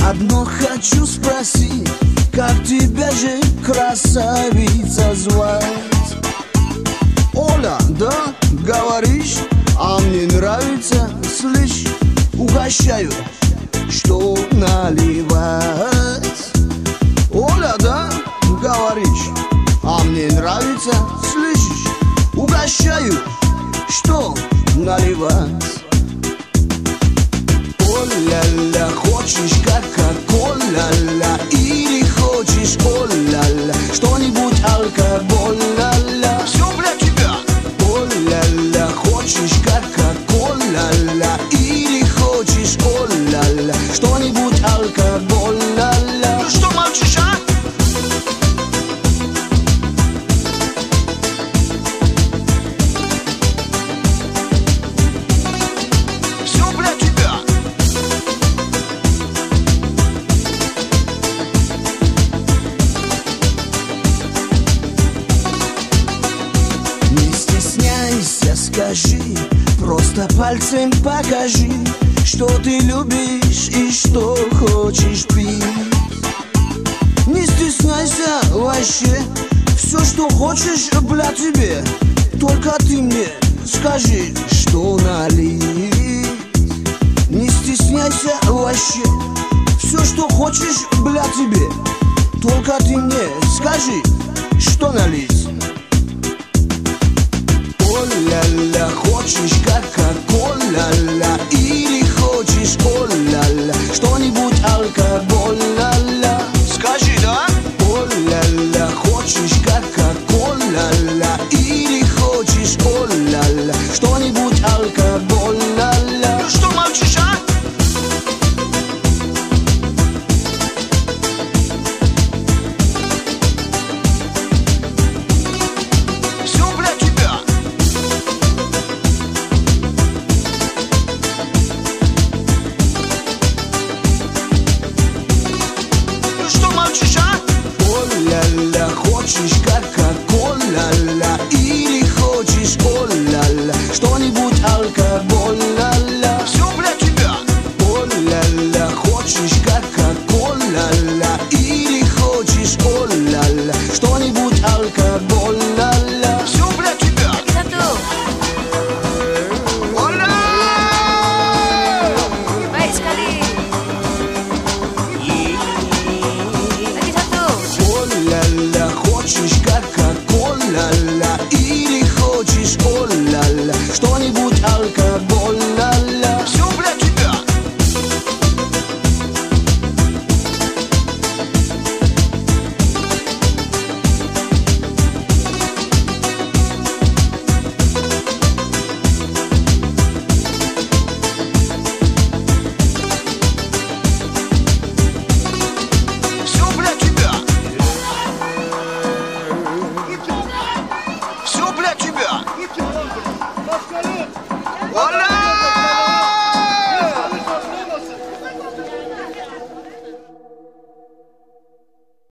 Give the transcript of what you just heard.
одно хочу спросить, как тебя же, красавица, звать? Оля, да, говоришь, а мне нравится, слышь, угощаю, что наливать. Оля, да, говоришь, а мне нравится, слышишь, угощаю, что наливать. О-ля-ля, хочешь кока-кола-ля, или хочешь о-ля-ля, что-нибудь алкоголь-ля-ля. Все для тебя. О-ля-ля, хочешь кока-кола-ля, или хочешь о-ля-ля, что-нибудь алкоголь-ля-ля. Ну что молчишь, а? Скажи, просто пальцем покажи, что ты любишь и что хочешь пить. Не стесняйся вообще, все, что хочешь, бля, тебе. Только ты мне скажи, что налить. Не стесняйся вообще, все, что хочешь, бля, тебе. Только ты мне скажи, что налить. О-ля-ля, хочешь кока-кола-ля, или хочешь о-ля-ля, что-нибудь алкоголь-ля-ля. Скажи, да? О-ля-ля, хочешь кока-кола-ля, или хочешь о-ля-ля, что-нибудь алкоголь-ля-ля. Ну что молчишь, а? О-ля-ля, хочешь кока-кола-ля, или хочешь о-ля-ля, что-нибудь алкоголь-ля-ля. Все для тебя. О-ля-ля, хочешь